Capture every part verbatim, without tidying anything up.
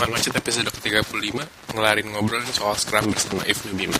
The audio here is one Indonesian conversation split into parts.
Teman Macet episode ke tiga puluh lima, ngelarin ngobrol soal Scrum bersama Ibnu Bima.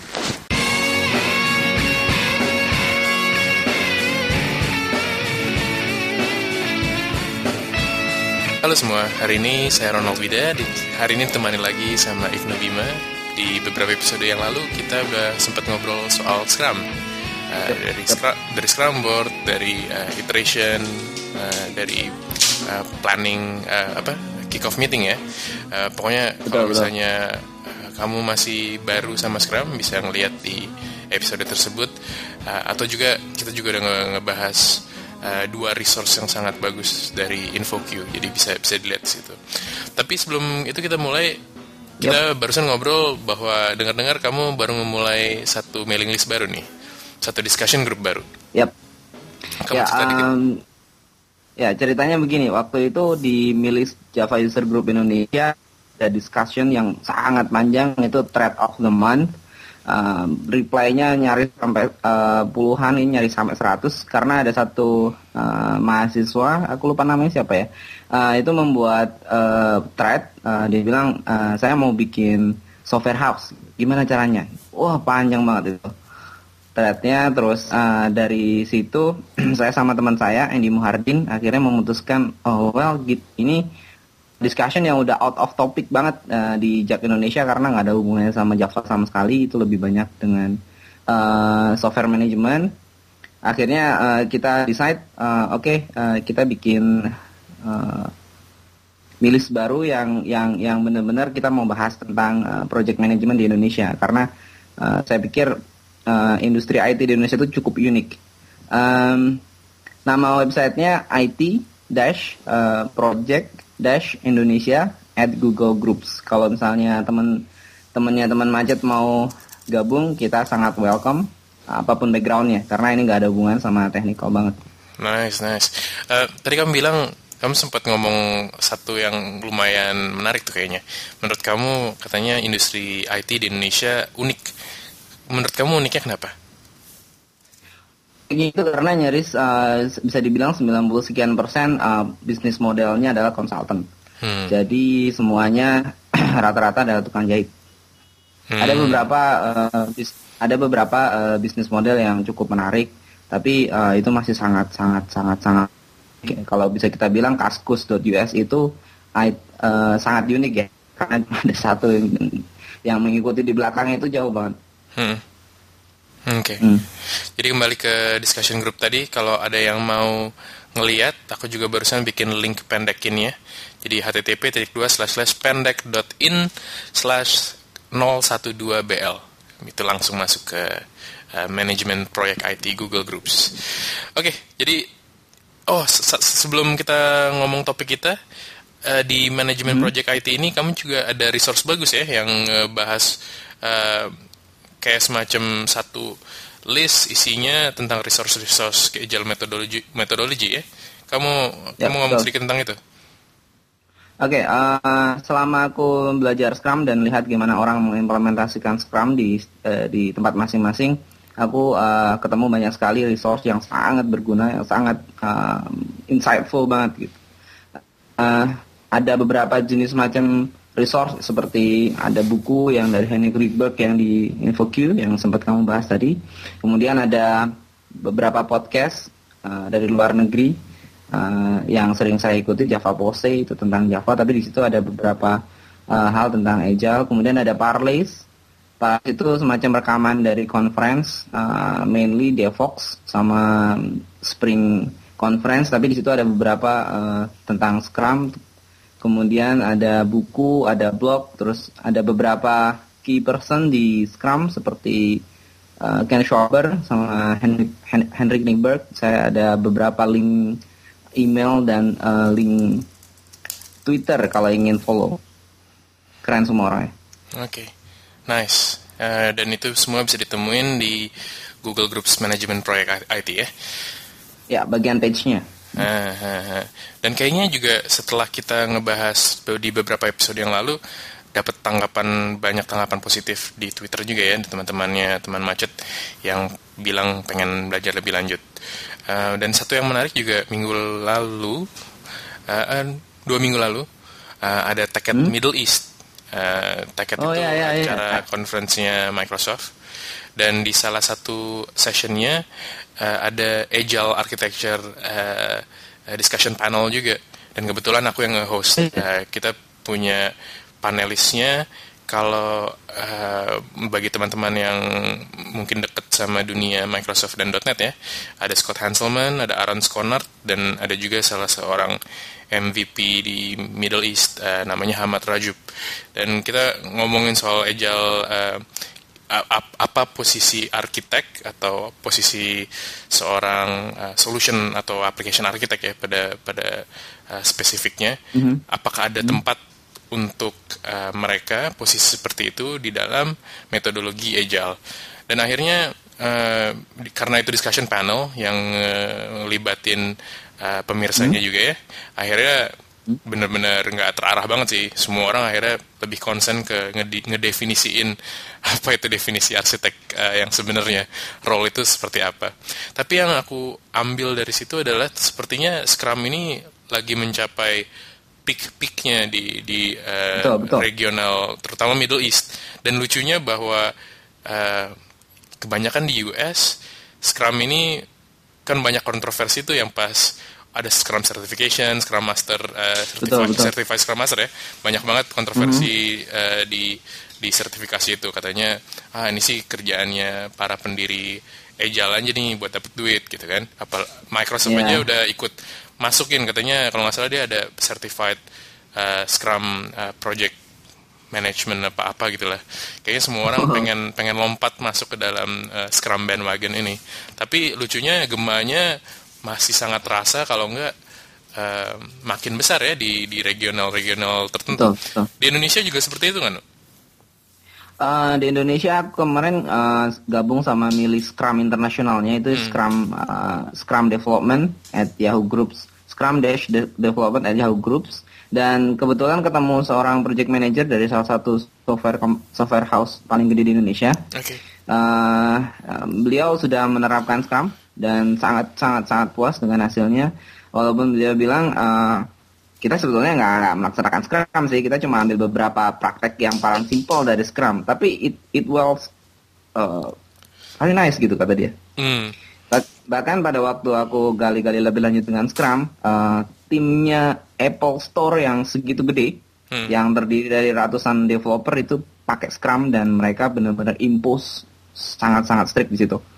Halo semua, hari ini saya Ronald Wida. Hari ini temani lagi sama Ibnu Bima. Di beberapa episode yang lalu kita udah sempat ngobrol soal Scrum. Uh, dari Scrum, dari Scrum Board, dari uh, iteration, uh, dari uh, planning, uh, apa kick-off meeting ya. Uh, pokoknya betul, kalau misalnya uh, kamu masih baru sama Scrum, bisa ngelihat di episode tersebut. Uh, atau juga kita juga udah nge- ngebahas uh, dua resource yang sangat bagus dari InfoQ, jadi bisa bisa dilihat di situ. Tapi sebelum itu kita mulai, kita yep. barusan ngobrol bahwa dengar-dengar kamu baru memulai satu mailing list baru nih. Satu discussion group baru. Yap. Kamu ya, cerita dikit. Um, ya, ceritanya begini. Waktu itu di milis Java User Group Indonesia ada discussion yang sangat panjang, itu thread of the month. Um, reply-nya nyaris sampai uh, puluhan, ini nyaris sampai seratus karena ada satu uh, mahasiswa, aku lupa namanya siapa ya. Uh, itu membuat uh, thread, uh, dia bilang uh, saya mau bikin software house. Gimana caranya? Wah, panjang banget itu threadnya. Terus uh, dari situ saya sama teman saya Andy Muhardin akhirnya memutuskan, oh well gitu, ini discussion yang udah out of topic banget uh, di J A K Indonesia karena nggak ada hubungannya sama Java sama sekali, itu lebih banyak dengan uh, software management. Akhirnya uh, kita decide, uh, oke okay, uh, kita bikin uh, milis baru yang yang yang benar-benar kita mau bahas tentang uh, project management di Indonesia karena uh, saya pikir Uh, industri I T di Indonesia itu cukup unik. Um, nama websitenya I T dash project dash Indonesia at Google Groups. Kalau misalnya teman-temannya teman Macet mau gabung, kita sangat welcome, apapun backgroundnya, karena ini nggak ada hubungan sama technical banget. Nice, nice. Uh, tadi kamu bilang, kamu sempat ngomong satu yang lumayan menarik tuh kayaknya. Menurut kamu, katanya industri I T di Indonesia unik. Menurut kamu uniknya kenapa? Itu karena nyaris uh, bisa dibilang sembilan puluh sekian persen uh, bisnis modelnya adalah konsultan. Hmm. Jadi semuanya rata-rata adalah tukang jahit. Hmm. Ada beberapa uh, bis, ada beberapa uh, bisnis model yang cukup menarik, tapi uh, itu masih sangat sangat sangat sangat kalau bisa kita bilang kaskus dot U S itu uh, sangat unik ya, karena ada satu yang, yang mengikuti di belakangnya itu jauh banget. Hmm. Oke. Okay. Hmm. Jadi kembali ke discussion group tadi, kalau ada yang mau ngelihat, aku juga barusan bikin link pendekinnya. Jadi h t t p titik dua slash slash pendek dot in slash nol satu dua b l. Itu langsung masuk ke uh, manajemen proyek I T Google Groups. Oke, okay, jadi oh se- sebelum kita ngomong topik kita, uh, di manajemen hmm. proyek I T ini kamu juga ada resource bagus ya yang uh, bahas uh, kayak semacam satu list isinya tentang resource-resource kayak agile methodology, methodology ya. Kamu ya, kamu ngomong sedikit tentang itu. Oke, okay, uh, selama aku belajar Scrum dan lihat gimana orang mengimplementasikan Scrum di uh, di tempat masing-masing, aku uh, ketemu banyak sekali resource yang sangat berguna, yang sangat uh, insightful banget gitu. Uh, ada beberapa jenis macam resource seperti ada buku yang dari Henrik Rydberg yang di InfoQ yang sempat kamu bahas tadi. Kemudian ada beberapa podcast uh, dari luar negeri uh, yang sering saya ikuti, Java Pose itu tentang Java, tapi di situ ada beberapa uh, hal tentang Agile. Kemudian ada Parlays. Parlays itu semacam rekaman dari conference, uh, mainly DevOps sama Spring Conference, tapi di situ ada beberapa uh, tentang Scrum. Kemudian ada buku, ada blog, terus ada beberapa key person di Scrum seperti uh, Ken Schwaber sama Henrik, Hen- Henrik Rydberg. Saya ada beberapa link email dan uh, link Twitter kalau ingin follow. Keren semua orangnya. Oke, okay. Nice. Uh, dan itu semua bisa ditemuin di Google Groups Management Project I T ya? Ya, bagian page-nya. Ah, ah, ah. Dan kayaknya juga setelah kita ngebahas di beberapa episode yang lalu, dapat tanggapan banyak tanggapan positif di Twitter juga ya, di teman-temannya teman Macet yang bilang pengen belajar lebih lanjut. Uh, dan satu yang menarik juga minggu lalu, uh, uh, dua minggu lalu, uh, ada TechEd hmm? Middle East. Uh, TechEd oh, itu iya, iya, acara iya. konferensinya Microsoft. Dan di salah satu sessionnya uh, ada Agile Architecture uh, discussion panel juga. Dan kebetulan aku yang nge-host. Uh, kita punya panelisnya. Kalau uh, bagi teman-teman yang mungkin dekat sama dunia Microsoft dan .NET ya, ada Scott Hanselman, ada Aaron Skonard, dan ada juga salah seorang M V P di Middle East, uh, namanya Hamad Rajub. Dan kita ngomongin soal Agile, uh, apa posisi arsitek atau posisi seorang uh, solution atau application architect ya pada pada uh, spesifiknya. Mm-hmm. Apakah ada mm-hmm. tempat untuk uh, mereka posisi seperti itu di dalam metodologi Agile. Dan akhirnya uh, di, karena itu discussion panel yang uh, libatin uh, pemirsanya hmm. juga ya, akhirnya benar-benar nggak terarah banget sih. Semua orang akhirnya lebih concern ke ngede- ngedefinisiin apa itu definisi arsitek uh, yang sebenarnya role itu seperti apa. Tapi yang aku ambil dari situ adalah sepertinya Scrum ini lagi mencapai peak-peaknya di di uh, betul, betul. regional, terutama Middle East. Dan lucunya bahwa uh, kebanyakan di U S Scrum ini kan banyak kontroversi tuh yang pas ada Scrum Certification, Scrum Master, uh, certified, certified Scrum Master ya, banyak banget kontroversi mm-hmm. uh, di di sertifikasi itu. Katanya ah ini sih kerjaannya para pendiri Agile aja nih buat dapet duit gitu kan. Apa Microsoft yeah. aja udah ikut masukin, katanya kalau nggak salah dia ada certified uh, Scrum uh, project management apa-apa gitulah. Kayaknya semua orang pengen pengen lompat masuk ke dalam uh, Scrum bandwagon ini. Tapi lucunya gemanya masih sangat terasa kalau nggak uh, makin besar ya di di regional-regional tertentu. Betul, betul. Di Indonesia juga seperti itu kan? Uh, di Indonesia aku kemarin uh, gabung sama milih Scrum internasionalnya itu hmm. Scrum uh, Scrum Development at Yahoo Groups, Scrum Dash de- Development at Yahoo Groups, dan kebetulan ketemu seorang project manager dari salah satu software com- software house paling gede di Indonesia. Okay. Uh, uh, beliau sudah menerapkan Scrum dan sangat sangat sangat puas dengan hasilnya. Walaupun beliau bilang uh, kita sebetulnya nggak melaksanakan Scrum sih, kita cuma ambil beberapa praktek yang paling simpel dari Scrum, tapi it it was uh, very nice gitu kata dia. Mm. Bah- bahkan pada waktu aku gali-gali lebih lanjut dengan Scrum, uh, timnya Apple Store yang segitu gede, mm. yang terdiri dari ratusan developer itu pakai Scrum dan mereka benar-benar impose sangat-sangat strict di situ.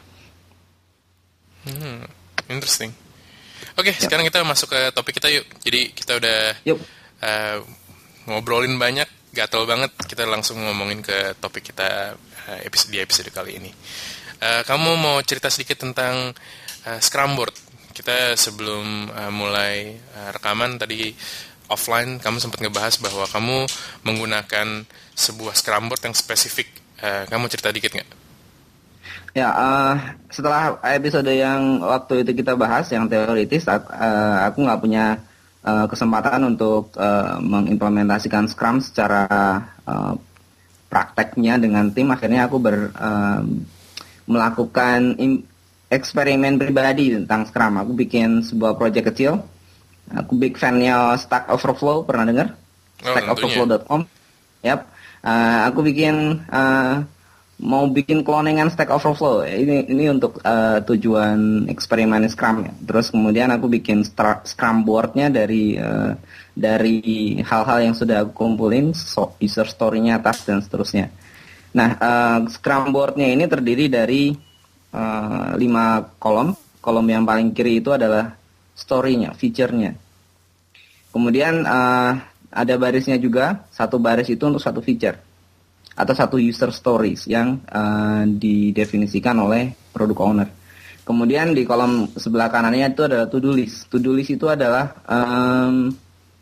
Hmm, interesting. Oke, okay, yep. Sekarang kita masuk ke topik kita yuk. Jadi kita udah yep. uh, ngobrolin banyak, gatel banget. Kita langsung ngomongin ke topik kita uh, episode, di episode kali ini. Uh, kamu mau cerita sedikit tentang uh, Scrum Board? Kita sebelum uh, mulai uh, rekaman tadi offline, kamu sempat ngebahas bahwa kamu menggunakan sebuah Scrum Board yang spesifik. Uh, kamu cerita dikit nggak? Ya, uh, setelah episode yang waktu itu kita bahas yang teoritis, aku, uh, aku nggak punya uh, kesempatan untuk uh, mengimplementasikan Scrum secara uh, prakteknya dengan tim. Akhirnya aku ber, uh, melakukan im- eksperimen pribadi tentang Scrum. Aku bikin sebuah project kecil. Aku big fan-nya Stack Overflow, pernah dengar? Oh, stack overflow dot com. Yap. Uh, aku bikin uh, mau bikin cloningan Stack Overflow. Ini ini untuk uh, tujuan eksperimen Scrum ya. Terus kemudian aku bikin stra- Scrum board-nya dari uh, dari hal-hal yang sudah aku kumpulin, so, user story-nya, task dan seterusnya. Nah, uh, Scrum board-nya ini terdiri dari uh, lima kolom. Kolom yang paling kiri itu adalah story-nya, feature-nya. Kemudian uh, ada barisnya juga, satu baris itu untuk satu feature atau satu user stories yang uh, didefinisikan oleh product owner. Kemudian di kolom sebelah kanannya itu adalah to-do list. To-do list itu adalah um,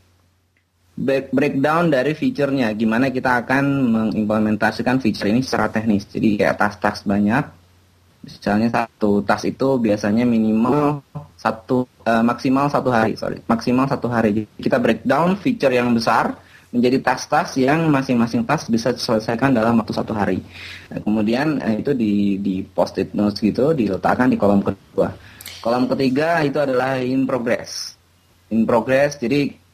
breakdown dari feature-nya, gimana kita akan mengimplementasikan feature ini secara teknis. Jadi kayak task-task banyak. Misalnya satu task itu biasanya minimal satu uh, maksimal satu hari, sorry, maksimal satu hari. Jadi kita breakdown feature yang besar menjadi task-task yang masing-masing task bisa diselesaikan dalam waktu satu hari. Nah, kemudian eh, itu di, di post-it notes gitu, diletakkan di kolom kedua. Kolom ketiga itu adalah in progress. In progress, jadi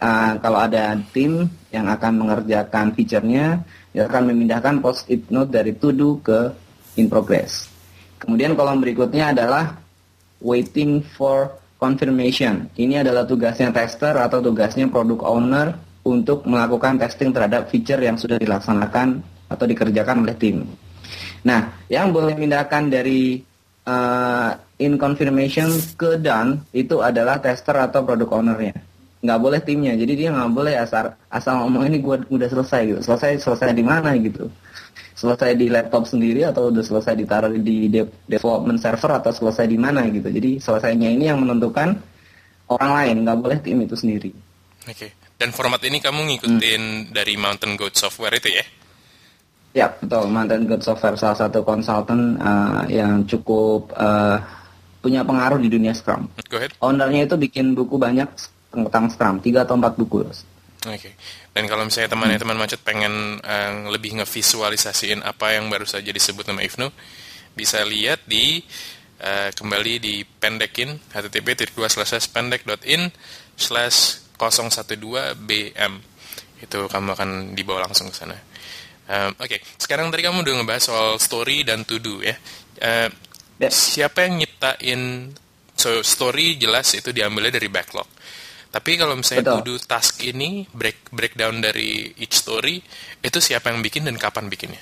uh, kalau ada tim yang akan mengerjakan feature-nya, dia akan memindahkan post-it note dari to do ke in progress. Kemudian kolom berikutnya adalah waiting for confirmation. Ini adalah tugasnya tester atau tugasnya product owner untuk melakukan testing terhadap feature yang sudah dilaksanakan atau dikerjakan oleh tim. Nah, yang boleh memindahkan dari uh, in confirmation ke done itu adalah tester atau product ownernya. Nggak boleh timnya. Jadi dia nggak boleh asal asal ngomong ini gue udah selesai gitu. Selesai selesai di mana gitu. Selesai di laptop sendiri atau udah selesai ditaruh di de- development server atau selesai di mana gitu. Jadi selesainya ini yang menentukan orang lain, nggak boleh tim itu sendiri. Oke. Okay. Dan format ini kamu ngikutin hmm. dari Mountain Goat Software itu ya? Ya, betul. Mountain Goat Software salah satu konsultan uh, yang cukup uh, punya pengaruh di dunia Scrum. Go ahead. Ownernya itu bikin buku banyak tentang Scrum, tiga atau empat buku. Oke. Okay. Dan kalau misalnya teman-teman macet pengen uh, lebih ngevisualisasiin apa yang baru saja disebut nama Ifnu, bisa lihat di uh, kembali di pendekin http titik slash pendek dot in slash nol satu dua b m. Itu kamu akan dibawa langsung ke sana. Um, Oke, okay. Sekarang tadi kamu udah ngebahas soal story dan to do ya. Uh, yes. Siapa yang nyiptain? So story jelas itu diambilnya dari backlog. Tapi kalau misalnya to do task ini break breakdown dari each story, itu siapa yang bikin dan kapan bikinnya?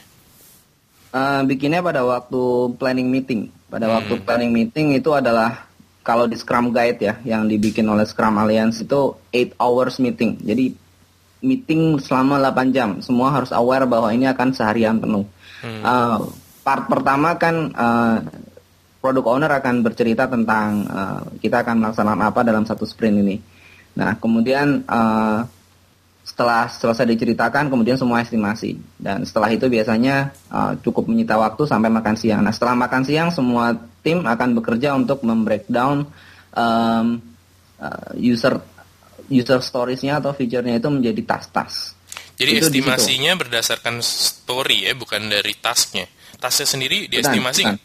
Uh, bikinnya pada waktu planning meeting. Pada hmm. waktu planning meeting itu adalah kalau di Scrum Guide ya, yang dibikin oleh Scrum Alliance itu eight hours meeting. Jadi meeting selama delapan jam, semua harus aware bahwa ini akan seharian penuh. Hmm. Uh, part pertama kan uh, product owner akan bercerita tentang uh, kita akan melaksanakan apa dalam satu sprint ini. Nah, kemudian uh, setelah selesai diceritakan, kemudian semua estimasi. Dan setelah itu biasanya uh, cukup menyita waktu sampai makan siang. Nah, setelah makan siang, semua tim akan bekerja untuk membreakdown um, uh, user user stories-nya atau feature-nya itu menjadi task-task. Jadi itu estimasinya berdasarkan story ya, bukan dari task-nya. Task-nya sendiri diestimasi nggak?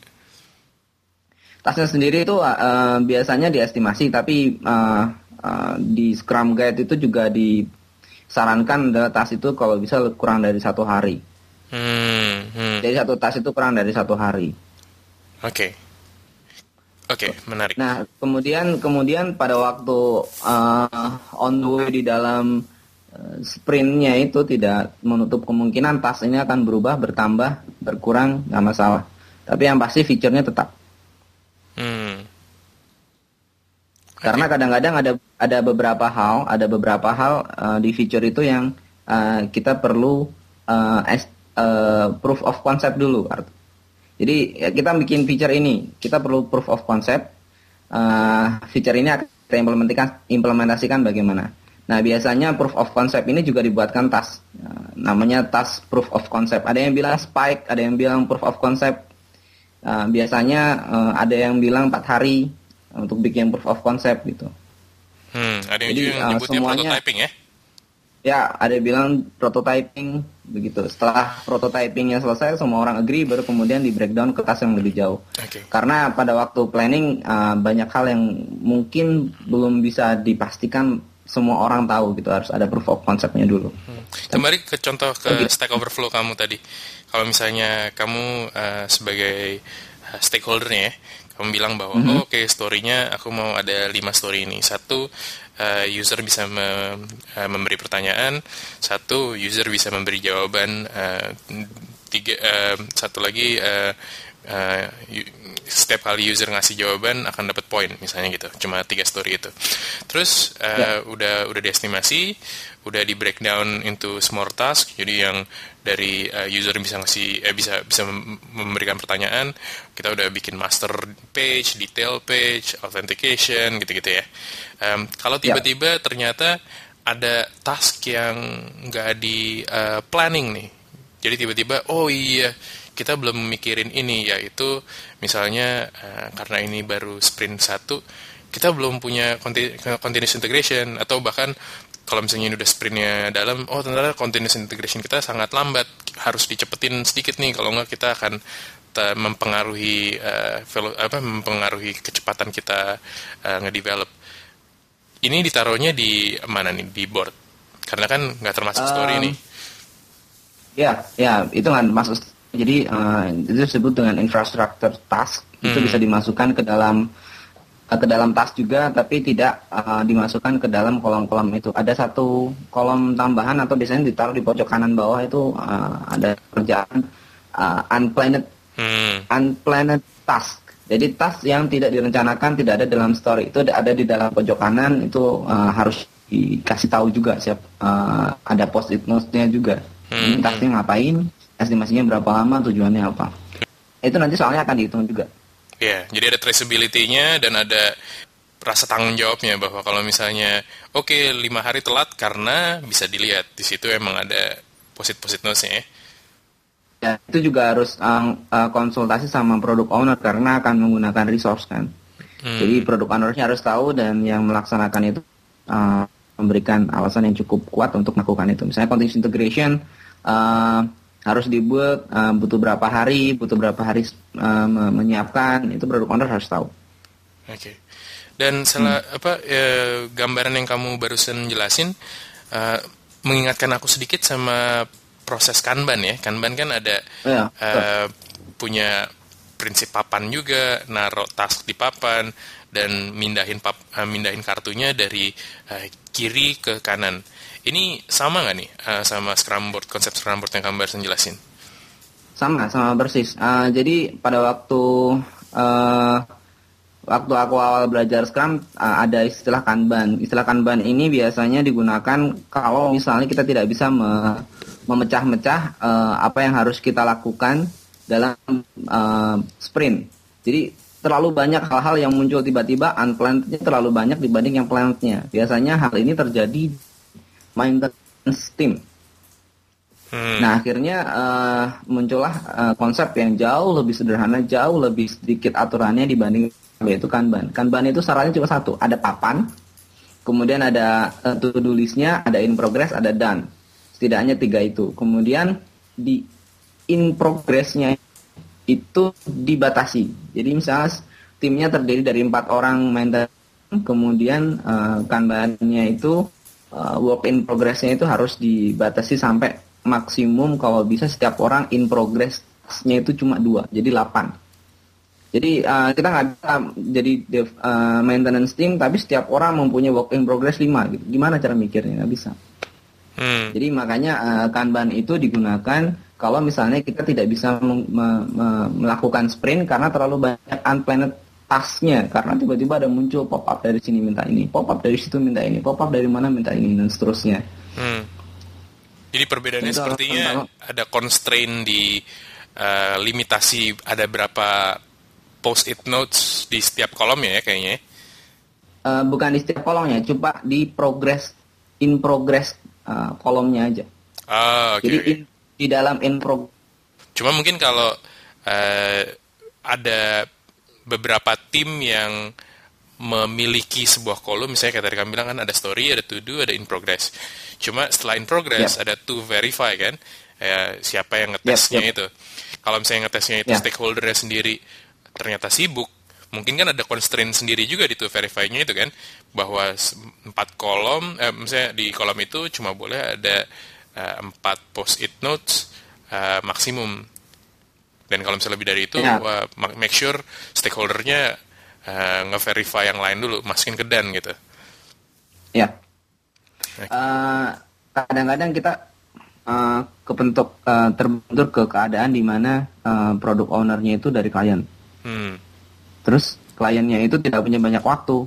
Task-nya sendiri itu uh, biasanya diestimasi, tapi uh, uh, di Scrum Guide itu juga disarankan adalah task itu kalau bisa kurang dari satu hari. Hmm, hmm. Jadi satu task itu kurang dari satu hari. Oke. Okay. Oke, okay, menarik. Nah, kemudian kemudian pada waktu uh, on the way di dalam uh, sprintnya itu tidak menutup kemungkinan task ini akan berubah, bertambah, berkurang, nggak masalah. Tapi yang pasti feature-nya tetap. Hmm. Karena okay. kadang-kadang ada ada beberapa hal, ada beberapa hal uh, di feature itu yang uh, kita perlu uh, as, uh, proof of concept dulu. Jadi ya, kita bikin feature ini, kita perlu proof of concept. Uh, feature ini akan kita implementasikan, implementasikan bagaimana. Nah, biasanya proof of concept ini juga dibuatkan task. Uh, namanya task proof of concept. Ada yang bilang spike, ada yang bilang proof of concept. Uh, biasanya uh, ada yang bilang empat hari untuk bikin proof of concept gitu. Hmm, ada yang Jadi, juga yang nyebutnya uh, prototyping ya? Ya, ada yang bilang prototyping begitu. Setelah prototypingnya selesai, semua orang agree, baru kemudian di breakdown ke task yang lebih jauh. Okay. Karena pada waktu planning uh, banyak hal yang mungkin belum bisa dipastikan semua orang tahu gitu. Harus ada proof of concept-nya dulu. Hmm. Kembali ke contoh ke Stack Overflow kamu tadi. Kalau misalnya kamu uh, sebagai uh, stakeholder-nya ya, kamu bilang bahwa mm-hmm. oh, oke okay, story-nya aku mau ada lima story ini. Satu, uh, user bisa me, uh, memberi pertanyaan. Satu, user bisa memberi jawaban. Uh, tiga, uh, satu lagi, uh, uh, setiap kali user ngasih jawaban akan dapat poin, misalnya gitu. Cuma tiga story itu. Terus uh, yeah. udah udah diestimasi, udah di breakdown into small task. Jadi yang dari uh, user bisa ngasih eh, bisa bisa memberikan pertanyaan, kita udah bikin master page, detail page, authentication gitu-gitu ya. Um, kalau tiba-tiba yeah. ternyata ada task yang nggak di uh, planning nih, jadi tiba-tiba oh iya kita belum mikirin ini, yaitu misalnya uh, karena ini baru sprint satu, kita belum punya continuous integration, atau bahkan kalau misalnya ini udah sprintnya dalam, oh ternyata continuous integration kita sangat lambat, harus dicepetin sedikit nih, kalau nggak kita akan te- mempengaruhi uh, velo- apa mempengaruhi kecepatan kita uh, ngedevelop. ini ditaruhnya di mana nih, di board? Karena kan nggak termasuk story Um, nih. Ya, ya itu kan masuk. Jadi uh, itu disebut dengan infrastructure task. Itu Hmm. bisa dimasukkan ke dalam uh, ke dalam task juga, tapi tidak uh, dimasukkan ke dalam kolom-kolom itu. Ada satu kolom tambahan atau biasanya ditaruh di pojok kanan bawah itu uh, ada kerjaan uh, unplanned Hmm. unplanned task. Jadi task yang tidak direncanakan, tidak ada dalam story itu ada di dalam pojok kanan itu uh, harus dikasih tahu juga siap uh, ada post-it notes-nya juga. Ini Hmm. tasknya ngapain, estimasinya berapa lama, tujuannya apa. Itu nanti soalnya akan dihitung juga. Ya, jadi ada traceability-nya dan ada rasa tanggung jawabnya bahwa kalau misalnya oke okay, lima hari telat karena bisa dilihat di situ emang ada posit-posit notes-nya ya. Ya, itu juga harus uh, uh, konsultasi sama product owner karena akan menggunakan resource kan. Hmm. Jadi product owner-nya harus tahu dan yang melaksanakan itu uh, memberikan alasan yang cukup kuat untuk melakukan itu. Misalnya continuous integration uh, harus dibuat uh, butuh berapa hari, butuh berapa hari uh, menyiapkan, itu product owner harus tahu. Oke. Okay. Dan salah hmm. apa ya, gambaran yang kamu barusan jelasin uh, mengingatkan aku sedikit sama proses Kanban ya. Kanban kan ada ya, uh, punya prinsip papan juga, naruh task di papan dan mindahin pap, uh, mindahin kartunya dari uh, kiri ke kanan. Ini sama nggak nih uh, sama Scrum Board, konsep Scrum Board yang kamu barusan jelasin? Sama, sama persis. Uh, jadi pada waktu uh, waktu aku awal belajar Scrum uh, ada istilah Kanban. Istilah Kanban ini biasanya digunakan kalau misalnya kita tidak bisa me- memecah-mecah uh, apa yang harus kita lakukan dalam uh, sprint. Jadi terlalu banyak hal-hal yang muncul tiba-tiba, unplanned-nya terlalu banyak dibanding yang planned-nya. Biasanya hal ini terjadi maintenance team. Hmm. Nah akhirnya uh, muncullah uh, konsep yang jauh lebih sederhana, jauh lebih sedikit aturannya dibanding yaitu Kanban. Kanban itu syaratnya cuma satu, ada papan, kemudian ada uh, to-do list-nya, ada in progress, ada done. Setidaknya tiga itu. Kemudian di in progress-nya itu dibatasi. Jadi misalnya timnya terdiri dari empat orang maintenance, kemudian uh, Kanban-nya itu uh, work in progress-nya itu harus dibatasi sampai maksimum kalau bisa setiap orang in progress-nya itu cuma dua, jadi delapan. Jadi uh, kita nggak bisa jadi dev, uh, maintenance team, tapi setiap orang mempunyai work in progress lima. Gitu. Gimana cara mikirnya? Nggak bisa. Hmm. Jadi makanya uh, Kanban itu digunakan kalau misalnya kita tidak bisa me- me- me- melakukan sprint karena terlalu banyak unplanned task-nya. Karena tiba-tiba ada muncul pop-up dari sini minta ini, pop-up dari situ minta ini, pop-up dari mana minta ini, dan seterusnya. Hmm. Jadi perbedaannya itu sepertinya ada constraint di uh, limitasi ada berapa post-it notes di setiap kolomnya ya kayaknya. Uh, bukan di setiap kolomnya, coba di progress, in progress uh, kolomnya aja. Ah, okay, Jadi okay. In, di dalam in progress. Cuma mungkin kalau uh, ada beberapa tim yang memiliki sebuah kolom, misalnya kayak tadi kamu bilang kan ada story, ada to do, ada in progress. Cuma setelah in progress yep. ada to verify kan, ya, siapa yang ngetesnya yep, yep. itu. Kalau misalnya ngetesnya itu yep. stakeholdernya sendiri ternyata sibuk, mungkin kan ada constraint sendiri juga di to verify-nya itu kan, bahwa empat kolom, eh, misalnya di kolom itu cuma boleh ada uh, empat post-it notes uh, maksimum. Dan kalau misalnya lebih dari itu, yep. uh, make sure stakeholdernya Uh, nge-verify yang lain dulu, masukin ke dan gitu. Ya. Okay. Uh, kadang-kadang kita uh, kebentuk uh, terbentur ke keadaan di mana uh, product owner-nya itu dari klien. Hmm. Terus kliennya itu tidak punya banyak waktu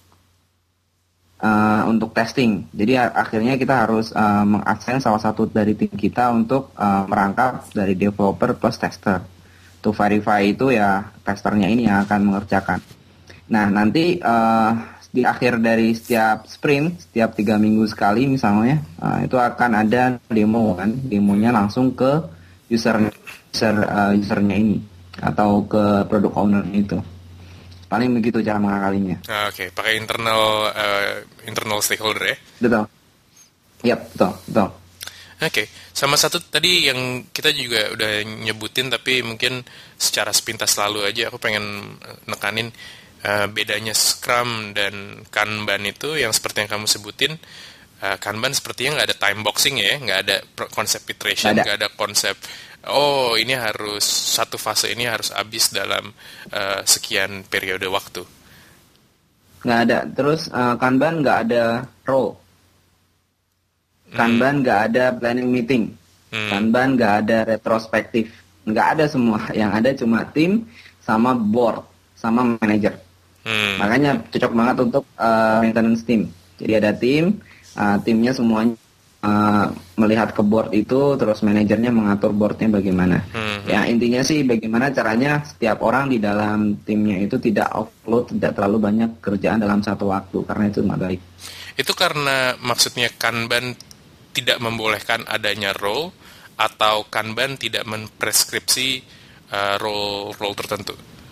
uh, untuk testing. Jadi akhirnya kita harus uh, mengakses salah satu dari tim kita untuk uh, merangkap dari developer plus tester. To verify itu ya testernya ini yang akan mengerjakan. Nah, nanti uh, di akhir dari setiap sprint, setiap tiga minggu sekali misalnya, uh, itu akan ada demo kan, demonya langsung ke user user uh, usernya ini atau ke product owner itu. Paling begitu cara mengakalinya. Ah, Oke, okay. Pakai internal uh, internal stakeholder ya? Betul. Yap, betul, betul. Oke, okay. Sama satu tadi yang kita juga udah nyebutin tapi mungkin secara sepintas lalu aja aku pengen nekanin. uh, bedanya Scrum dan Kanban itu yang seperti yang kamu sebutin, uh, Kanban sepertinya nggak ada time boxing ya, nggak ada konsep iteration, nggak ada. ada konsep oh ini harus satu fase ini harus habis dalam uh, sekian periode waktu. Nggak ada. Terus uh, Kanban nggak ada role. Kanban nggak hmm. ada planning meeting. Hmm. Kanban nggak ada retrospektif. Nggak ada semua. Yang ada cuma tim sama board sama manager. Hmm. Makanya cocok banget untuk uh, maintenance team. Jadi ada tim, uh, timnya semuanya uh, melihat ke board itu, terus manajernya mengatur boardnya bagaimana. Hmm. Ya intinya sih bagaimana caranya setiap orang di dalam timnya itu tidak offload, tidak terlalu banyak kerjaan dalam satu waktu, karena itu nggak baik. Itu karena maksudnya Kanban tidak membolehkan adanya role, atau Kanban tidak mempreskripsi uh, role role tertentu?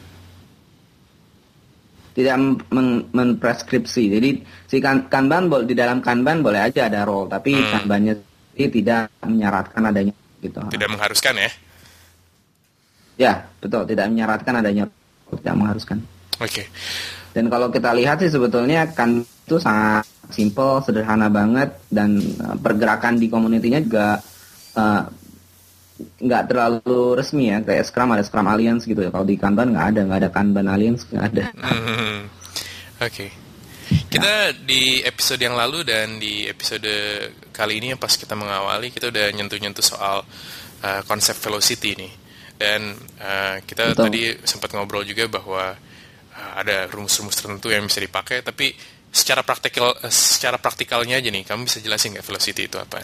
Tidak men- mempreskripsi. Jadi si kan- Kanban di dalam Kanban boleh aja ada role, tapi hmm. Kanbannya tidak menyaratkan adanya gitu. Tidak mengharuskan ya? Ya, betul, tidak menyaratkan adanya, tidak mengharuskan. Oke. Okay. Dan kalau kita lihat sih sebetulnya kan itu sangat simple, sederhana banget, dan uh, pergerakan di komunitinya juga uh, nggak terlalu resmi ya, kayak Scrum ada Scrum Alliance gitu ya. Kalau di Kanban nggak ada, nggak ada Kanban Alliance, nggak ada. Hmm. Oke. Okay. Kita di episode yang lalu dan di episode kali ini yang pas kita mengawali, kita udah nyentuh-nyentuh soal uh, konsep velocity nih. Dan uh, kita Betul. tadi sempat ngobrol juga bahwa uh, ada rumus-rumus tertentu yang bisa dipakai, tapi secara praktikal, uh, secara praktikalnya aja nih, kamu bisa jelasin nggak velocity itu apaan?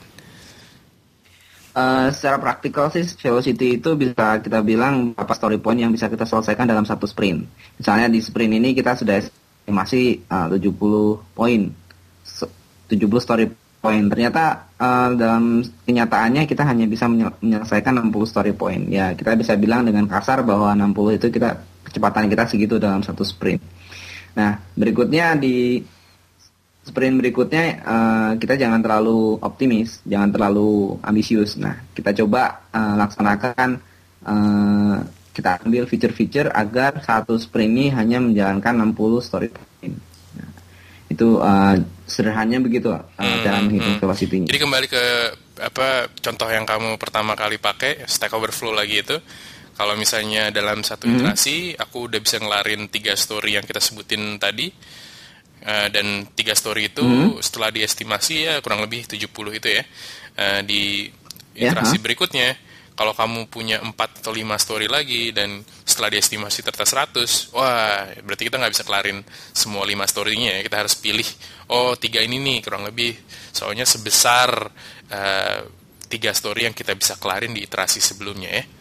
Uh, secara praktikal sih velocity itu bisa kita bilang apa story point yang bisa kita selesaikan dalam satu sprint. Misalnya di sprint ini kita sudah estimasi uh, tujuh puluh poin, tujuh puluh story point. Ternyata uh, dalam kenyataannya kita hanya bisa menyelesaikan enam puluh story point. Ya, kita bisa bilang dengan kasar bahwa enam puluh itu kita kecepatan kita segitu dalam satu sprint. Nah, berikutnya di sprint berikutnya uh, kita jangan terlalu optimis, jangan terlalu ambisius. Nah, kita coba uh, laksanakan uh, kita ambil feature-feature agar satu sprint ini hanya menjalankan enam puluh story point. Nah, itu uh, sederhananya begitu uh, hmm, cara menghitung hmm. velocity-nya. Jadi kembali ke apa contoh yang kamu pertama kali pakai Stack Overflow lagi itu, kalau misalnya dalam satu hmm. iterasi aku udah bisa ngelarin tiga story yang kita sebutin tadi, uh, dan tiga story itu hmm. setelah diestimasi ya kurang lebih tujuh puluh itu ya, uh, di iterasi yeah, berikutnya kalau kamu punya empat atau lima story lagi dan setelah diestimasi ternyata seratus, wah berarti kita nggak bisa kelarin semua lima story-nya ya. Kita harus pilih, oh tiga ini nih kurang lebih, soalnya sebesar uh, tiga story yang kita bisa kelarin di iterasi sebelumnya ya.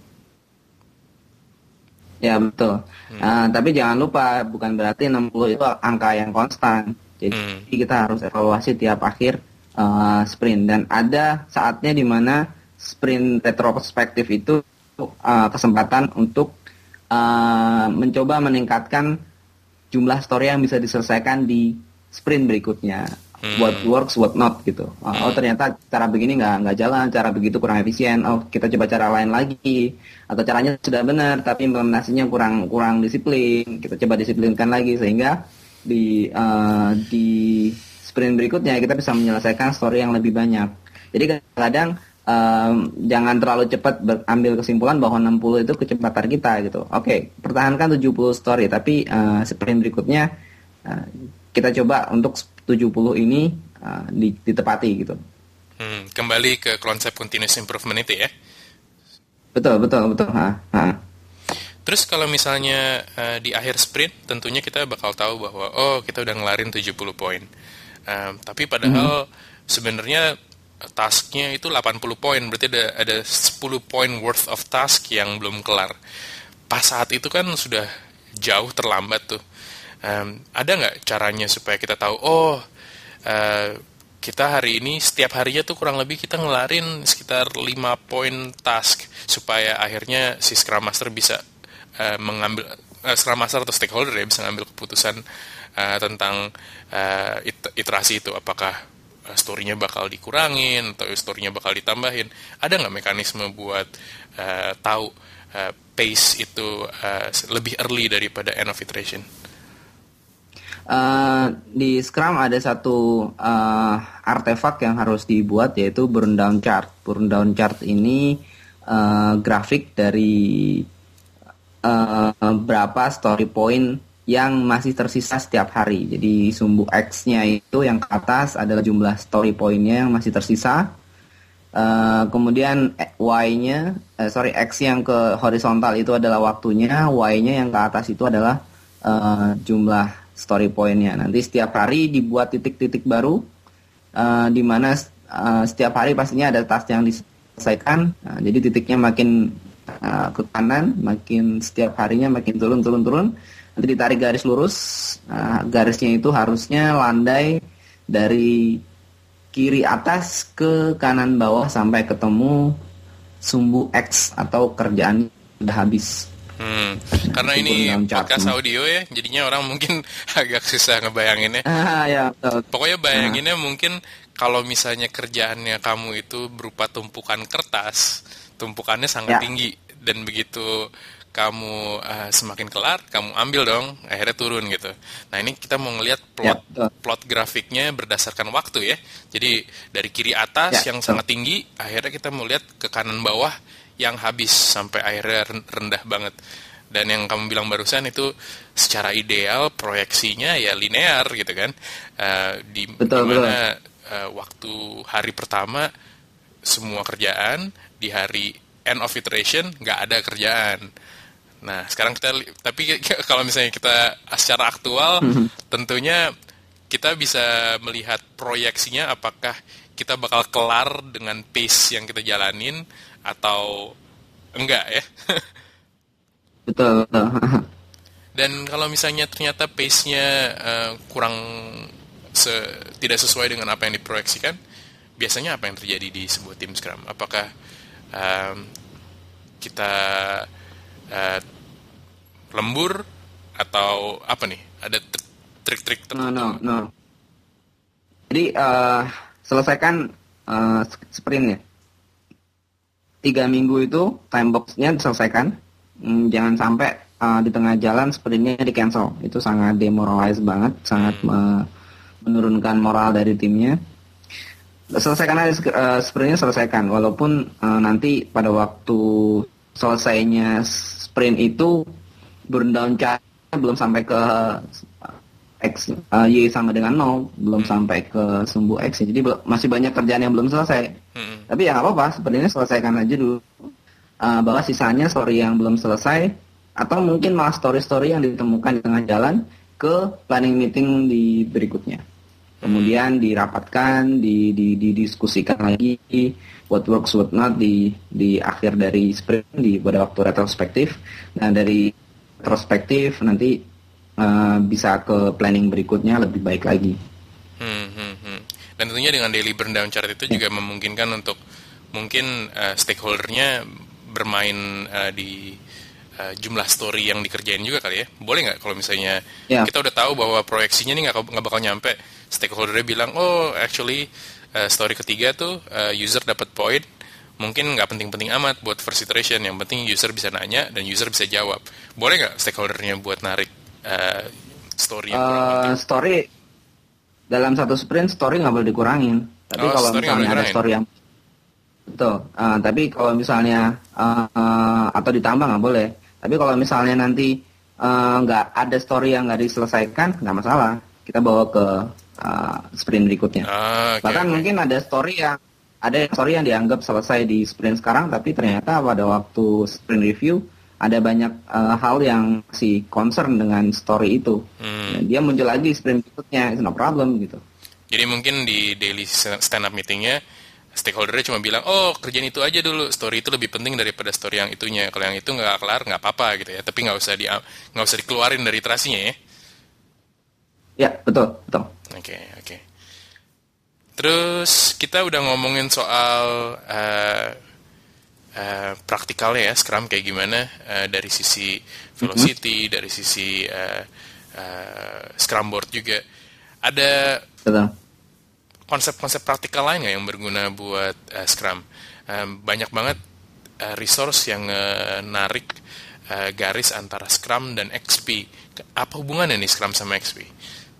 Ya betul, hmm. uh, tapi jangan lupa bukan berarti enam puluh itu angka yang konstan. Jadi hmm. kita harus evaluasi tiap akhir uh, sprint, dan ada saatnya di mana sprint retrospektif itu uh, kesempatan untuk uh, mencoba meningkatkan jumlah story yang bisa diselesaikan di sprint berikutnya. Hmm. What works, what not gitu. Uh, hmm. Oh ternyata cara begini nggak nggak jalan, cara begitu kurang efisien. Oh kita coba cara lain lagi. Atau caranya sudah benar tapi implementasinya kurang kurang disiplin. Kita coba disiplinkan lagi sehingga di uh, di sprint berikutnya kita bisa menyelesaikan story yang lebih banyak. Jadi kadang-kadang Um, jangan terlalu cepat ambil kesimpulan bahwa enam puluh itu kecepatan kita gitu. Oke, okay, pertahankan tujuh puluh story, tapi uh, sprint berikutnya uh, kita coba untuk tujuh puluh ini uh, ditepati gitu. Hmm, kembali ke konsep continuous improvement itu ya. Betul, betul, betul. Ha, ha. Terus kalau misalnya uh, di akhir sprint, tentunya kita bakal tahu bahwa oh kita udah ngelarin tujuh puluh poin. Um, tapi padahal mm-hmm. sebenarnya tasknya itu delapan puluh poin, berarti ada ada sepuluh poin worth of task yang belum kelar. Pas saat itu kan sudah jauh terlambat tuh. Um, ada nggak caranya supaya kita tahu, oh uh, kita hari ini setiap harinya tuh kurang lebih kita ngelarin sekitar lima poin task supaya akhirnya si Scrum Master bisa uh, mengambil uh, Scrum Master atau stakeholder ya bisa ngambil keputusan uh, tentang uh, it- iterasi itu, apakah story-nya bakal dikurangin atau story-nya bakal ditambahin. Ada nggak mekanisme buat uh, tahu uh, pace itu uh, lebih early daripada end of iteration? Uh, di Scrum ada satu uh, artefak yang harus dibuat, yaitu burn down chart. Burn down chart ini uh, grafik dari uh, berapa story point yang masih tersisa setiap hari. Jadi sumbu X-nya itu yang ke atas adalah jumlah story point-nya yang masih tersisa. Uh, kemudian Y-nya, uh, sorry X yang ke horizontal itu adalah waktunya, Y-nya yang ke atas itu adalah uh, jumlah story point-nya. Nanti setiap hari dibuat titik-titik baru, uh, di mana uh, setiap hari pastinya ada task yang diselesaikan. Nah, jadi titiknya makin uh, ke kanan, makin setiap harinya makin turun, turun, turun. Nanti ditarik garis lurus. Uh, garisnya itu harusnya landai dari kiri atas ke kanan bawah sampai ketemu sumbu X atau kerjaan udah habis. Hmm, karena ini podcast audio ya, jadinya orang mungkin agak susah ngebayanginnya. Ah, ya, betul. Pokoknya bayanginnya ah. mungkin kalau misalnya kerjaannya kamu itu berupa tumpukan kertas, tumpukannya sangat ya. tinggi, dan begitu kamu uh, semakin kelar, kamu ambil dong, akhirnya turun gitu. Nah ini kita mau ngelihat plot ya, plot grafiknya berdasarkan waktu ya. Jadi dari kiri atas ya, yang betul. sangat tinggi, akhirnya kita mau lihat ke kanan bawah yang habis sampai akhirnya rendah banget. Dan yang kamu bilang barusan itu secara ideal proyeksinya ya linear gitu kan. Uh, di betul, dimana uh, waktu hari pertama semua kerjaan, di hari end of iteration nggak ada kerjaan. Nah sekarang kita, tapi kalau misalnya kita secara aktual, mm-hmm. tentunya kita bisa melihat proyeksinya apakah kita bakal kelar dengan pace yang kita jalanin atau enggak ya. Betul, betul. Dan kalau misalnya ternyata pace-nya uh, kurang se- tidak sesuai dengan apa yang diproyeksikan, biasanya apa yang terjadi di sebuah tim Scrum? Apakah um, kita uh, lembur atau apa nih? Ada trik-trik tertentu? No, no, no. Jadi uh, selesaikan uh, sprint ya. Tiga minggu itu time box-nya diselesaikan. Hmm, jangan sampai uh, di tengah jalan sprintnya di cancel. Itu sangat demoralize banget, sangat uh, menurunkan moral dari timnya. Selesaikan aja uh, sprintnya, selesaikan. Walaupun uh, nanti pada waktu selesainya sprint itu burn down chart belum sampai ke X, uh, Y sama dengan nol, belum hmm. sampai ke sumbu X, jadi be- masih banyak kerjaan yang belum selesai. Hmm. Tapi ya nggak apa-apa, sebenarnya selesaikan aja dulu. Uh, bahwa sisanya story yang belum selesai, atau mungkin malah story-story yang ditemukan di tengah jalan ke planning meeting di berikutnya. Kemudian dirapatkan, di, di, didiskusikan lagi what works, what not di di akhir dari sprint, di pada waktu retrospektif. Nah dari retrospektif nanti Uh, bisa ke planning berikutnya lebih baik lagi. Hmm, hmm, hmm. Dan tentunya dengan daily burn down chart itu yeah. juga memungkinkan untuk mungkin uh, stakeholdernya bermain uh, di uh, jumlah story yang dikerjain juga kali ya. Boleh nggak kalau misalnya yeah. kita udah tahu bahwa proyeksinya ini nggak nggak bakal nyampe, stakeholdernya bilang oh actually uh, story ketiga tuh uh, user dapat point, mungkin nggak penting-penting amat buat first iteration, yang penting user bisa nanya dan user bisa jawab. Boleh nggak stakeholdernya buat narik Uh, story yang uh, story dalam satu sprint story nggak boleh dikurangin. Tapi oh, kalau misalnya ada story yang betul, uh, tapi kalau misalnya uh, uh, atau ditambah nggak boleh. Tapi kalau misalnya nanti nggak uh, ada story yang nggak diselesaikan, nggak masalah. Kita bawa ke uh, sprint berikutnya. Ah, okay, Bahkan okay. mungkin ada story yang ada story yang dianggap selesai di sprint sekarang, tapi ternyata pada waktu sprint review ada banyak uh, hal yang masih concern dengan story itu. Hmm. Dia muncul lagi sprint berikutnya, it's no problem gitu. Jadi mungkin di daily stand up meetingnya, stakeholdernya cuma bilang, oh kerjaan itu aja dulu, story itu lebih penting daripada story yang itunya. Kalau yang itu nggak kelar, nggak apa-apa gitu ya. Tapi nggak usah di nggak usah dikeluarin dari iterasinya ya. Ya betul betul. Oke okay, oke. Okay. Terus kita udah ngomongin soal uh, Uh, praktikalnya ya Scrum kayak gimana uh, dari sisi velocity, mm-hmm. dari sisi uh, uh, Scrum board juga. Ada Betul. konsep-konsep praktikal lain nggak yang berguna buat uh, Scrum? Uh, banyak banget uh, resource yang uh, narik uh, garis antara Scrum dan X P. Apa hubungannya nih Scrum sama X P?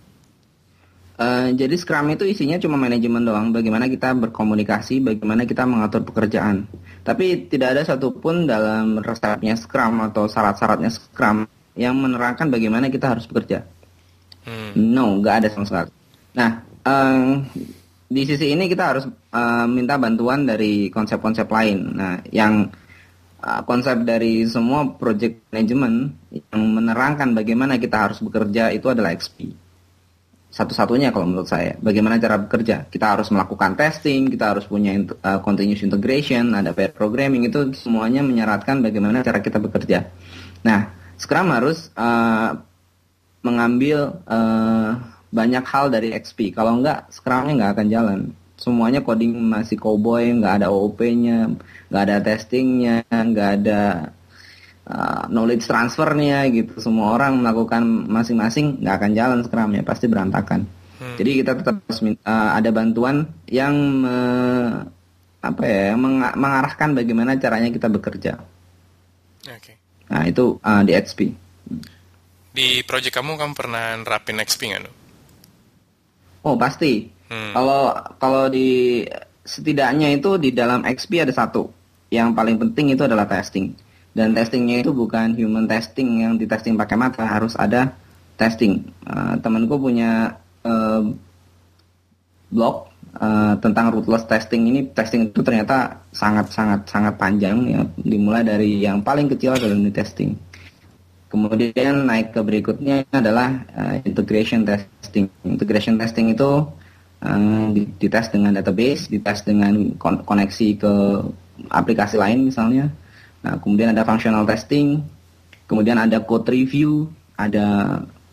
Uh, jadi Scrum itu isinya cuma manajemen doang, bagaimana kita berkomunikasi, bagaimana kita mengatur pekerjaan. Tapi tidak ada satupun dalam resepnya Scrum atau syarat-syaratnya Scrum yang menerangkan bagaimana kita harus bekerja. Hmm. No, nggak ada sama sekali. Nah, um, di sisi ini kita harus uh, minta bantuan dari konsep-konsep lain. Nah, yang uh, konsep dari semua project management yang menerangkan bagaimana kita harus bekerja itu adalah X P. Satu-satunya kalau menurut saya, bagaimana cara bekerja. Kita harus melakukan testing, kita harus punya uh, continuous integration, ada pair programming, itu semuanya menyaratkan bagaimana cara kita bekerja. Nah, Scrum harus uh, mengambil uh, banyak hal dari X P. Kalau enggak, Scrum-nya nggak akan jalan. Semuanya coding masih cowboy, nggak ada O O P-nya, nggak ada testingnya, nggak ada Uh, knowledge transfernya gitu. Semua orang melakukan masing-masing, nggak akan jalan Scrum-nya, pasti berantakan. Hmm. Jadi kita tetap harus uh, ada bantuan yang uh, apa ya, meng- mengarahkan bagaimana caranya kita bekerja. Okay. Nah itu uh, di X P. Di project kamu kamu pernah nerapin X P nggak? Oh pasti. Hmm. Kalau kalau di setidaknya itu di dalam X P ada satu yang paling penting, itu adalah testing. Dan testingnya itu bukan human testing yang di testing pakai mata, harus ada testing. Uh, temanku punya uh, blog uh, tentang rootless testing ini. Testing itu ternyata sangat sangat sangat panjang ya, dimulai dari yang paling kecil adalah unit testing. Kemudian naik ke berikutnya adalah uh, integration testing. Integration testing itu uh, dites dengan database, dites dengan kon- koneksi ke aplikasi lain misalnya. Nah, kemudian ada functional testing, kemudian ada code review, ada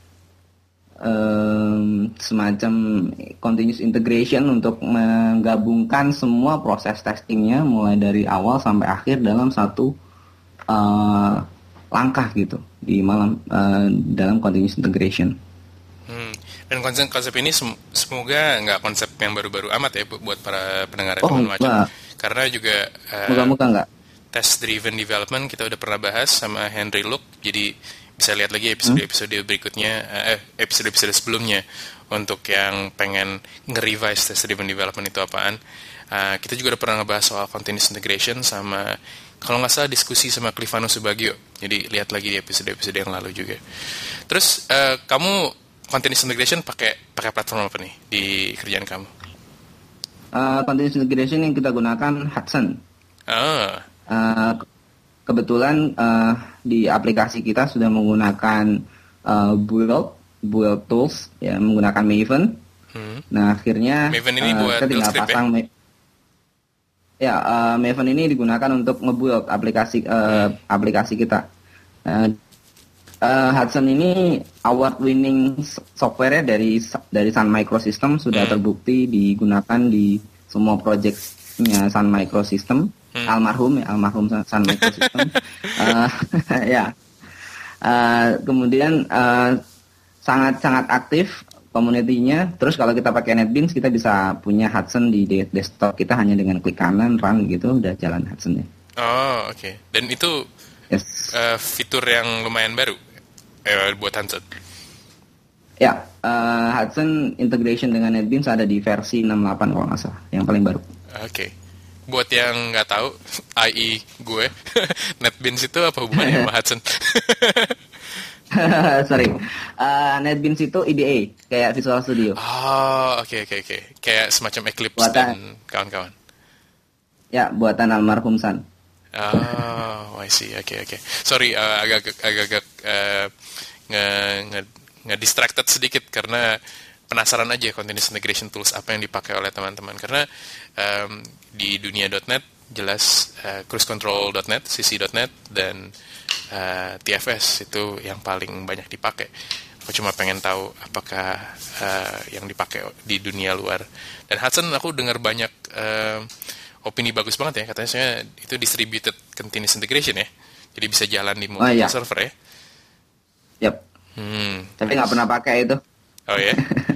um, semacam continuous integration untuk menggabungkan semua proses testingnya mulai dari awal sampai akhir dalam satu uh, langkah gitu di malam uh, dalam continuous integration. Hmm. Dan konsep konsep ini sem- semoga nggak konsep yang baru-baru amat ya buat para pendengar oh, teman macam. Karena juga uh, moga-moga nggak. Test driven development kita udah pernah bahas sama Henry Luke, jadi bisa lihat lagi episode-episode berikutnya, eh, episode-episode sebelumnya untuk yang pengen nge-revise test driven development itu apaan. Uh, kita juga udah pernah ngebahas soal continuous integration sama, kalau nggak salah, diskusi sama Clifano Subagio. Jadi lihat lagi di episode-episode yang lalu juga. Terus uh, kamu continuous integration pakai pakai platform apa nih di kerjaan kamu? Uh, continuous integration yang kita gunakan Hudson. Ah. Uh, kebetulan uh, di aplikasi kita sudah menggunakan uh, build build tools ya, menggunakan Maven. Hmm. Nah akhirnya Maven ini uh, buat kita tinggal pasang ya, ya uh, Maven ini digunakan untuk nge-build aplikasi uh, hmm. aplikasi kita. Uh, uh, Hudson ini award winning software dari dari Sun Microsystem, sudah hmm. terbukti digunakan di semua projectnya Sun Microsystem. Hmm. almarhum ya almarhum Sun Microsystem. uh, ya uh, kemudian uh, sangat sangat aktif komunitinya. Terus kalau kita pakai NetBeans, kita bisa punya Hudson di desktop kita hanya dengan klik kanan run gitu, udah jalan Hudsonnya. Oh oke. Okay. Dan itu yes. uh, fitur yang lumayan baru eh, buat Hudson. Ya, uh, Hudson integration dengan NetBeans ada di versi enam puluh delapan kalau nggak salah, yang paling baru. Oke. Okay. Buat yang nggak tahu, I E gue, NetBeans itu apa hubungannya sama Hudson? Sorry, uh, NetBeans itu I D A, kayak Visual Studio. Oh, oke okay, oke okay, oke, okay. Kayak semacam Eclipse buatan, dan kawan-kawan. Ya, buatan almarhum Sun. Oh, I see, oke okay, oke. Okay. Sorry, uh, agak agak uh, nge nge nge distracted sedikit karena penasaran aja continuous integration tools apa yang dipakai oleh teman-teman, karena um, di dunia .net jelas uh, cruisecontrol dot net, C C dot net dan uh, T F S itu yang paling banyak dipakai. Aku cuma pengen tahu apakah uh, yang dipakai di dunia luar. Dan Hudson aku dengar banyak uh, opini bagus banget ya, katanya saya itu distributed continuous integration ya, jadi bisa jalan di multiple oh, iya. server ya. Yap. Hmm, tapi nggak pernah pakai itu. Oh ya?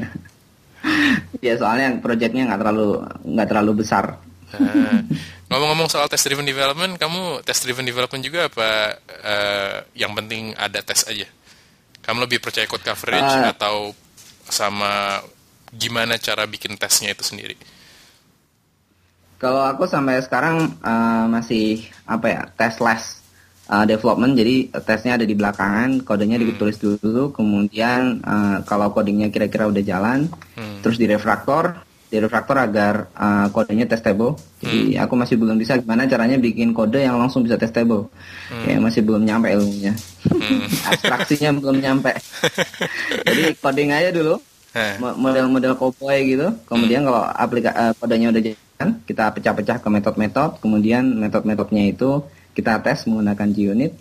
Ya soalnya proyeknya nggak terlalu nggak terlalu besar. Nah, ngomong-ngomong soal test driven development, kamu test driven development juga apa? Uh, yang penting ada tes aja. Kamu lebih percaya code coverage uh, atau sama gimana cara bikin tesnya itu sendiri? Kalau aku sampai sekarang uh, masih apa ya testless uh, development, jadi tesnya ada di belakangan, kodenya hmm. ditulis dulu, kemudian uh, kalau codingnya kira-kira udah jalan, hmm. terus di refactor, di refactor agar uh, kodenya testable. Jadi hmm. aku masih belum bisa gimana caranya bikin kode yang langsung bisa testable, hmm. ya masih belum nyampe ilmunya, hmm. abstraksinya belum nyampe. Jadi coding aja dulu, model-model cowboy gitu, kemudian hmm. kalau aplikasi uh, kodenya udah jalan, kita pecah-pecah ke metode-metode, kemudian metode-metodenya itu kita tes menggunakan JUnit.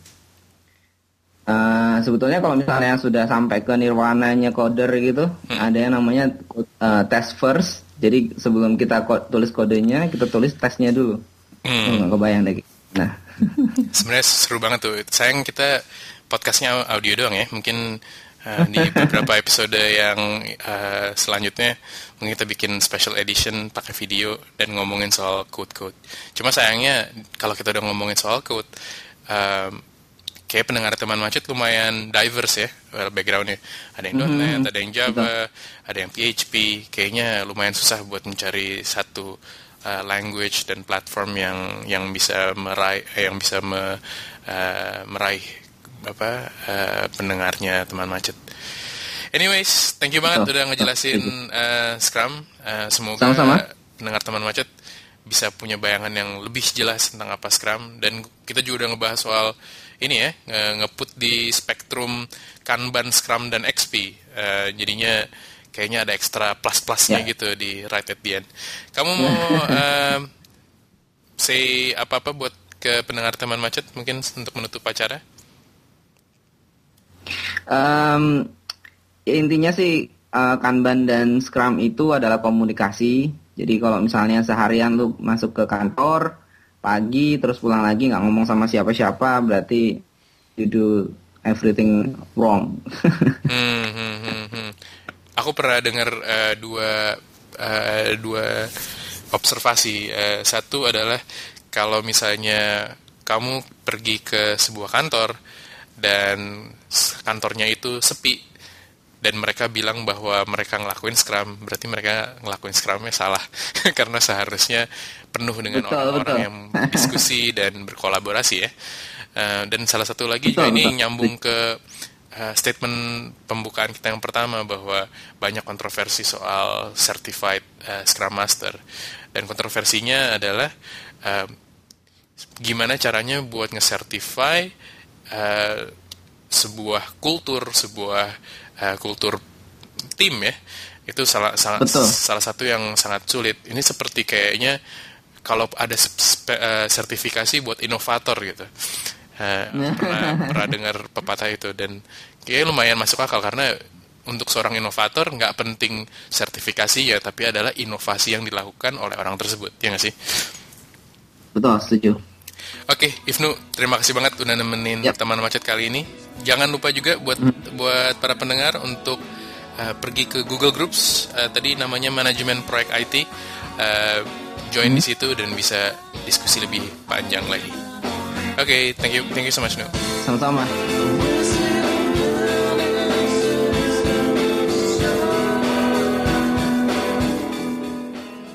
Uh, sebetulnya kalau misalnya sudah sampai ke nirwananya coder gitu, hmm. ada yang namanya uh, test first. Jadi sebelum kita ko- tulis kodenya, kita tulis tesnya dulu. Hmm. Oh, nggak kebayang deh. Nah, sebenarnya seru banget tuh. Sayang kita podcastnya audio doang ya. Mungkin Uh, di beberapa episode yang uh, selanjutnya mungkin kita bikin special edition pakai video dan ngomongin soal code-code. Cuma sayangnya kalau kita udah ngomongin soal code, um, kayak pendengar teman macet lumayan diverse ya, well, backgroundnya. Ada yang .NET, mm-hmm. ada yang Java, betul. Ada yang P H P. Kayaknya lumayan susah buat mencari satu uh, language dan platform yang yang bisa meraih, eh, yang bisa me, uh, meraih apa uh, pendengarnya teman macet. Anyways, thank you banget oh, udah ngejelasin uh, Scrum. Uh, semoga Sama-sama. pendengar teman macet bisa punya bayangan yang lebih jelas tentang apa Scrum, dan kita juga udah ngebahas soal ini ya, nge-put di spektrum Kanban, Scrum dan X P. Uh, jadinya kayaknya ada ekstra plus-plusnya yeah. gitu di right at the end. Kamu mau uh, say apa-apa buat ke pendengar teman macet mungkin untuk menutup acara? Um, intinya sih uh, Kanban dan Scrum itu adalah komunikasi. Jadi kalau misalnya seharian lu masuk ke kantor pagi terus pulang lagi nggak ngomong sama siapa-siapa, berarti you do everything wrong. hmm, hmm, hmm, hmm. Aku pernah dengar uh, dua uh, dua observasi. Uh, satu adalah kalau misalnya kamu pergi ke sebuah kantor dan kantornya itu sepi dan mereka bilang bahwa mereka ngelakuin Scrum, berarti mereka ngelakuin Scrumnya salah karena seharusnya penuh dengan betul, orang-orang betul. yang diskusi dan berkolaborasi ya. Uh, dan salah satu lagi betul, juga ini betul. nyambung ke uh, statement pembukaan kita yang pertama bahwa banyak kontroversi soal certified uh, Scrum Master, dan kontroversinya adalah uh, gimana caranya buat nge-certify Uh, sebuah kultur, sebuah uh, kultur tim ya, itu salah salah, salah satu yang sangat sulit. Ini seperti kayaknya kalau ada spe, uh, sertifikasi buat inovator gitu. Uh, pernah pernah dengar pepatah itu, dan kayaknya lumayan masuk akal karena untuk seorang inovator nggak penting sertifikasi ya, tapi adalah inovasi yang dilakukan oleh orang tersebut, ya nggak sih? Betul, setuju. Oke, okay, Ifnu, terima kasih banget udah nemenin yep. teman macet kali ini. Jangan lupa juga buat mm. buat para pendengar untuk uh, pergi ke Google Groups, uh, tadi namanya Manajemen Proyek I T, uh, join mm. di situ dan bisa diskusi lebih panjang lagi. Oke, okay, thank you, thank you so much, Nu. Sama-sama.